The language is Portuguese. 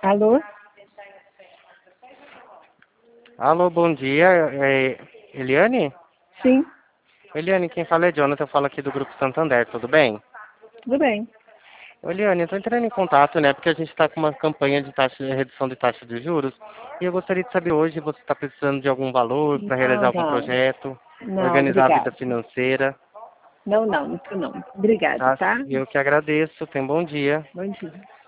Alô? Alô, bom dia. Eliane? Sim, Eliane, quem fala é Jonathan, eu falo aqui do Grupo Santander, tudo bem? tudo bem. Eliane, eu estou entrando em contato, né, porque a gente está com uma campanha de redução de taxa de juros, e eu gostaria de saber hoje, você está precisando de algum valor para realizar Não, algum não. projeto, Não, organizar a vida obrigada. financeira, Não, não, isso não. Obrigada, tá? tá? E eu que agradeço, tenha um bom dia. Bom dia.